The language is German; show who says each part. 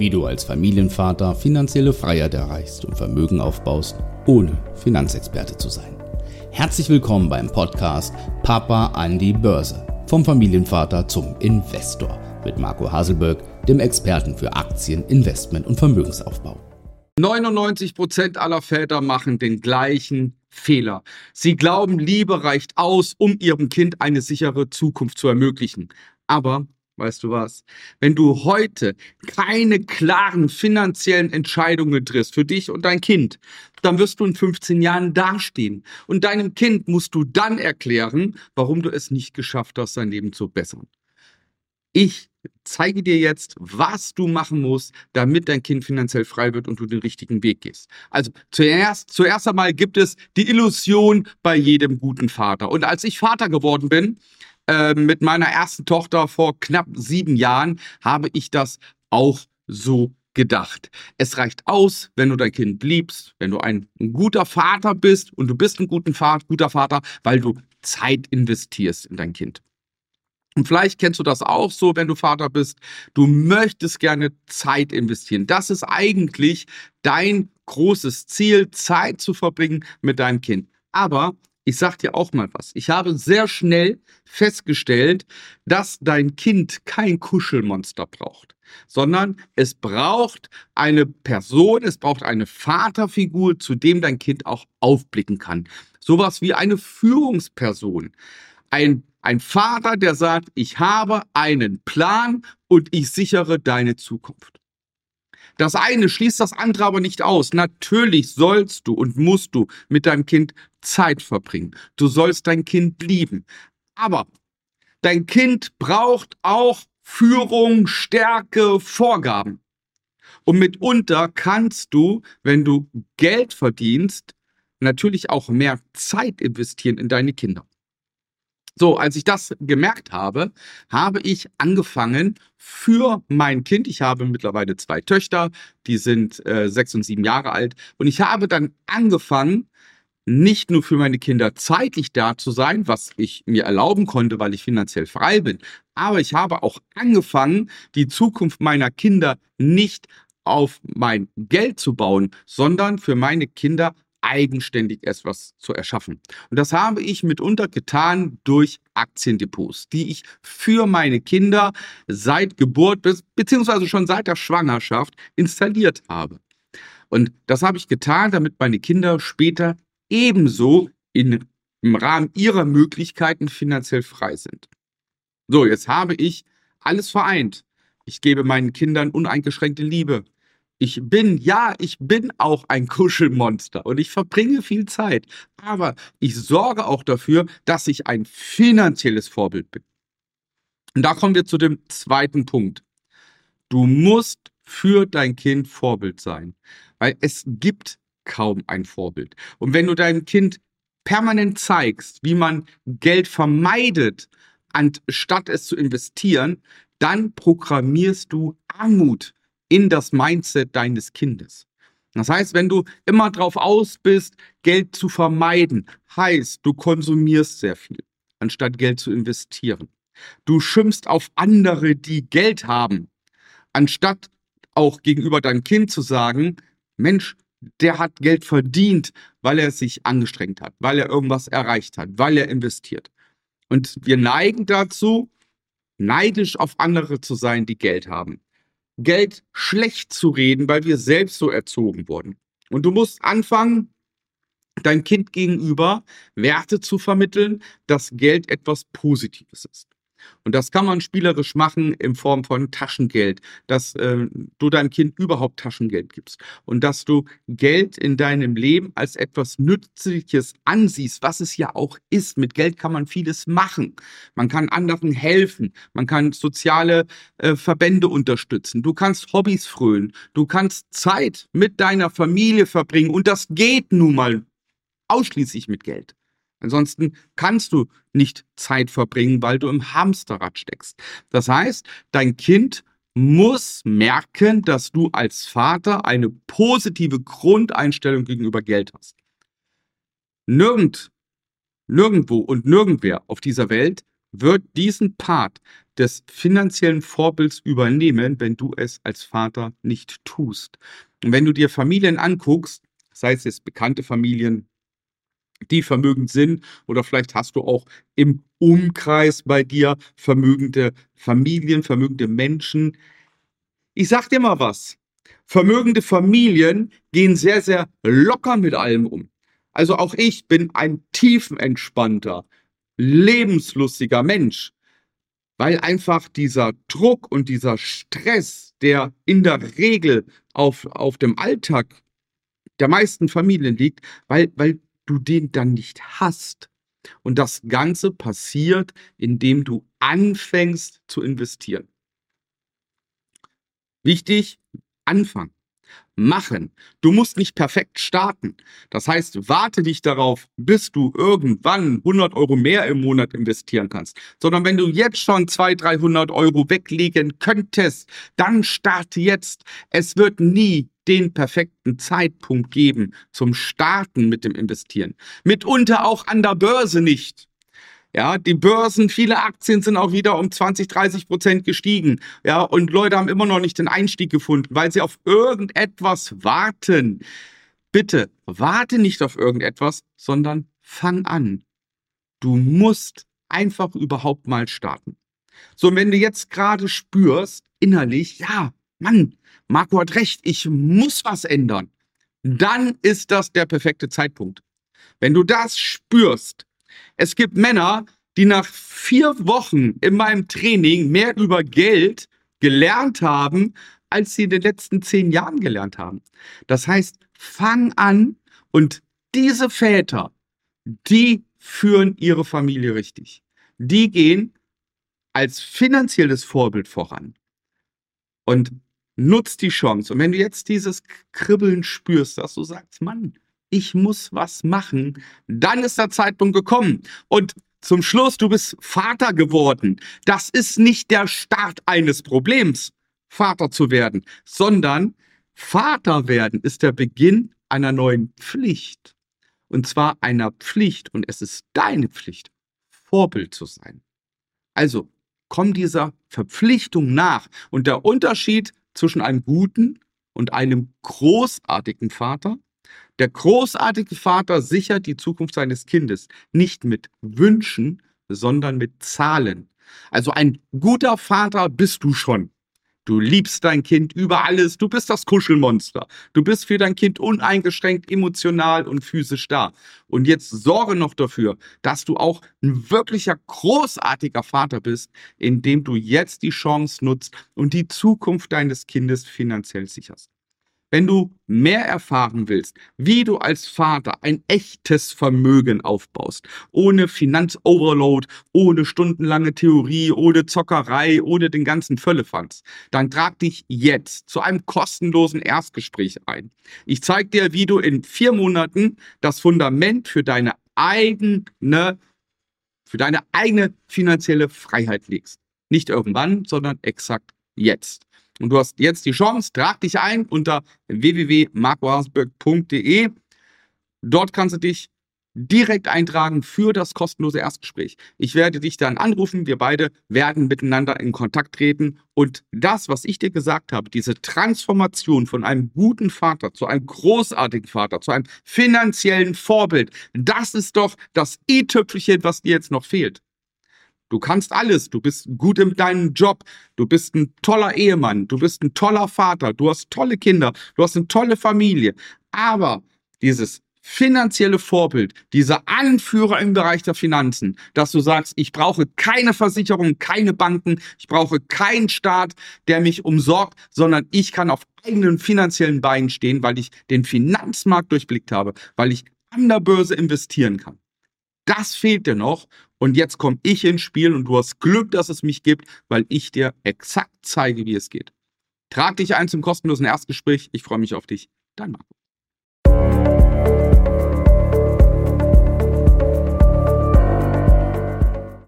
Speaker 1: wie du als Familienvater finanzielle Freiheit erreichst und Vermögen aufbaust, ohne Finanzexperte zu sein. Herzlich willkommen beim Podcast Papa an die Börse. Vom Familienvater zum Investor mit Marco Haselberg, dem Experten für Aktien, Investment und Vermögensaufbau.
Speaker 2: 99% aller Väter machen den gleichen Fehler. Sie glauben, Liebe reicht aus, um ihrem Kind eine sichere Zukunft zu ermöglichen. Aber, weißt du was, wenn du heute keine klaren finanziellen Entscheidungen triffst für dich und dein Kind, dann wirst du in 15 Jahren dastehen. Und deinem Kind musst du dann erklären, warum du es nicht geschafft hast, sein Leben zu bessern. Ich zeige dir jetzt, was du machen musst, damit dein Kind finanziell frei wird und du den richtigen Weg gehst. Also zuerst einmal gibt es die Illusion bei jedem guten Vater. Und als ich Vater geworden bin, mit meiner ersten Tochter vor knapp 7 Jahren, habe ich das auch so gedacht. Es reicht aus, wenn du dein Kind liebst, wenn du ein guter Vater bist und du bist ein guter Vater, weil du Zeit investierst in dein Kind. Und vielleicht kennst du das auch so, wenn du Vater bist. Du möchtest gerne Zeit investieren. Das ist eigentlich dein großes Ziel, Zeit zu verbringen mit deinem Kind. Aber ich sag dir auch mal was. Ich habe sehr schnell festgestellt, dass dein Kind kein Kuschelmonster braucht, sondern es braucht eine Person, es braucht eine Vaterfigur, zu dem dein Kind auch aufblicken kann. Sowas wie eine Führungsperson. Ein Vater, der sagt, ich habe einen Plan und ich sichere deine Zukunft. Das eine schließt das andere aber nicht aus. Natürlich sollst du und musst du mit deinem Kind Zeit verbringen. Du sollst dein Kind lieben. Aber dein Kind braucht auch Führung, Stärke, Vorgaben. Und mitunter kannst du, wenn du Geld verdienst, natürlich auch mehr Zeit investieren in deine Kinder. So, als ich das gemerkt habe, habe ich angefangen für mein Kind, ich habe mittlerweile 2 Töchter, die sind 6 und 7 Jahre alt, und ich habe dann angefangen, nicht nur für meine Kinder zeitlich da zu sein, was ich mir erlauben konnte, weil ich finanziell frei bin, aber ich habe auch angefangen, die Zukunft meiner Kinder nicht auf mein Geld zu bauen, sondern für meine Kinder eigenständig etwas zu erschaffen. Und das habe ich mitunter getan durch Aktiendepots, die ich für meine Kinder seit Geburt beziehungsweise schon seit der Schwangerschaft installiert habe. Und das habe ich getan, damit meine Kinder später ebenso im Rahmen ihrer Möglichkeiten finanziell frei sind. So, jetzt habe ich alles vereint. Ich gebe meinen Kindern uneingeschränkte Liebe. Ich bin auch ein Kuschelmonster und ich verbringe viel Zeit, aber ich sorge auch dafür, dass ich ein finanzielles Vorbild bin. Und da kommen wir zu dem zweiten Punkt. Du musst für dein Kind Vorbild sein, weil es gibt kaum ein Vorbild. Und wenn du deinem Kind permanent zeigst, wie man Geld vermeidet, anstatt es zu investieren, dann programmierst du Armut in das Mindset deines Kindes. Das heißt, wenn du immer drauf aus bist, Geld zu vermeiden, heißt, du konsumierst sehr viel, anstatt Geld zu investieren. Du schimpfst auf andere, die Geld haben, anstatt auch gegenüber deinem Kind zu sagen, Mensch, der hat Geld verdient, weil er sich angestrengt hat, weil er irgendwas erreicht hat, weil er investiert. Und wir neigen dazu, neidisch auf andere zu sein, die Geld haben. Geld schlecht zu reden, weil wir selbst so erzogen wurden. Und du musst anfangen, dein Kind gegenüber Werte zu vermitteln, dass Geld etwas Positives ist. Und das kann man spielerisch machen in Form von Taschengeld, dass du deinem Kind überhaupt Taschengeld gibst und dass du Geld in deinem Leben als etwas Nützliches ansiehst, was es ja auch ist. Mit Geld kann man vieles machen. Man kann anderen helfen, man kann soziale Verbände unterstützen, du kannst Hobbys frönen, du kannst Zeit mit deiner Familie verbringen und das geht nun mal ausschließlich mit Geld. Ansonsten kannst du nicht Zeit verbringen, weil du im Hamsterrad steckst. Das heißt, dein Kind muss merken, dass du als Vater eine positive Grundeinstellung gegenüber Geld hast. Nirgendwo und nirgendwer auf dieser Welt wird diesen Part des finanziellen Vorbilds übernehmen, wenn du es als Vater nicht tust. Und wenn du dir Familien anguckst, sei es jetzt bekannte Familien, die vermögend sind, oder vielleicht hast du auch im Umkreis bei dir vermögende Familien, vermögende Menschen. Ich sag dir mal was. Vermögende Familien gehen sehr, sehr locker mit allem um. Also auch ich bin ein tiefenentspannter, lebenslustiger Mensch, weil einfach dieser Druck und dieser Stress, der in der Regel auf dem Alltag der meisten Familien liegt, weil du den dann nicht hast. Und das Ganze passiert, indem du anfängst zu investieren. Wichtig, anfangen. Machen. Du musst nicht perfekt starten. Das heißt, warte nicht darauf, bis du irgendwann 100 Euro mehr im Monat investieren kannst, sondern wenn du jetzt schon 200, 300 Euro weglegen könntest, dann starte jetzt. Es wird nie den perfekten Zeitpunkt geben zum Starten mit dem Investieren. Mitunter auch an der Börse nicht. Ja, die Börsen, viele Aktien sind auch wieder um 20-30% gestiegen. Ja, und Leute haben immer noch nicht den Einstieg gefunden, weil sie auf irgendetwas warten. Bitte, warte nicht auf irgendetwas, sondern fang an. Du musst einfach überhaupt mal starten. So, und wenn du jetzt gerade spürst, innerlich, ja, Mann, Marco hat recht, ich muss was ändern, dann ist das der perfekte Zeitpunkt. Wenn du das spürst, es gibt Männer, die nach 4 Wochen in meinem Training mehr über Geld gelernt haben, als sie in den letzten 10 Jahren gelernt haben. Das heißt, fang an, und diese Väter, die führen ihre Familie richtig. Die gehen als finanzielles Vorbild voran und nutzt die Chance. Und wenn du jetzt dieses Kribbeln spürst, dass du sagst, Mann, ich muss was machen, dann ist der Zeitpunkt gekommen. Und zum Schluss, du bist Vater geworden. Das ist nicht der Start eines Problems, Vater zu werden, sondern Vater werden ist der Beginn einer neuen Pflicht. Und zwar einer Pflicht, und es ist deine Pflicht, Vorbild zu sein. Also, komm dieser Verpflichtung nach. Und der Unterschied zwischen einem guten und einem großartigen Vater: Der großartige Vater sichert die Zukunft seines Kindes nicht mit Wünschen, sondern mit Zahlen. Also ein guter Vater bist du schon. Du liebst dein Kind über alles. Du bist das Kuschelmonster. Du bist für dein Kind uneingeschränkt emotional und physisch da. Und jetzt sorge noch dafür, dass du auch ein wirklicher großartiger Vater bist, indem du jetzt die Chance nutzt und die Zukunft deines Kindes finanziell sicherst. Wenn du mehr erfahren willst, wie du als Vater ein echtes Vermögen aufbaust, ohne Finanzoverload, ohne stundenlange Theorie, ohne Zockerei, ohne den ganzen Völlefanz, dann trag dich jetzt zu einem kostenlosen Erstgespräch ein. Ich zeige dir, wie du in 4 Monaten das Fundament für deine eigene finanzielle Freiheit legst. Nicht irgendwann, sondern exakt jetzt. Und du hast jetzt die Chance, trag dich ein unter www.marcohaseberg.de. Dort kannst du dich direkt eintragen für das kostenlose Erstgespräch. Ich werde dich dann anrufen, wir beide werden miteinander in Kontakt treten, und das, was ich dir gesagt habe, diese Transformation von einem guten Vater zu einem großartigen Vater, zu einem finanziellen Vorbild, das ist doch das i-Tüpfelchen, was dir jetzt noch fehlt. Du kannst alles, du bist gut in deinem Job, du bist ein toller Ehemann, du bist ein toller Vater, du hast tolle Kinder, du hast eine tolle Familie. Aber dieses finanzielle Vorbild, dieser Anführer im Bereich der Finanzen, dass du sagst, ich brauche keine Versicherung, keine Banken, ich brauche keinen Staat, der mich umsorgt, sondern ich kann auf eigenen finanziellen Beinen stehen, weil ich den Finanzmarkt durchblickt habe, weil ich an der Börse investieren kann. Das fehlt dir noch, und jetzt komme ich ins Spiel und du hast Glück, dass es mich gibt, weil ich dir exakt zeige, wie es geht. Trag dich ein zum kostenlosen Erstgespräch. Ich freue mich auf dich. Dein Marco.